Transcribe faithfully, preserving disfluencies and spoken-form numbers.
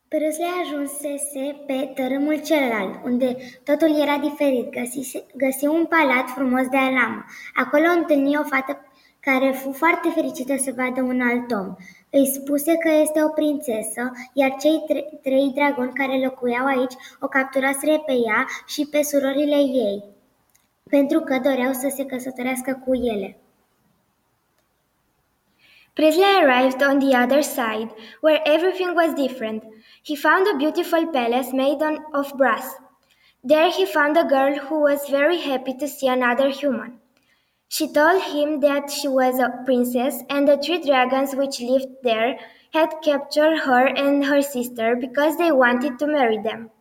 Presley ajunsese pe tărâmul celălalt, unde totul era diferit. Găsise, găsi un palat frumos de alamă. Acolo întâlni o fată care fu foarte fericită să vadă un alt om. Îi spuse că este o prințesă, iar cei tre- trei dragoni care locuiau aici o capturaseră pe ea și pe surorile ei, pentru că doreau să se căsătorească cu ele. Presley arrived on the other side, where everything was different. He found a beautiful palace made on, of brass. There he found a girl who was very happy to see another human. She told him that she was a princess, and the three dragons which lived there had captured her and her sister because they wanted to marry them.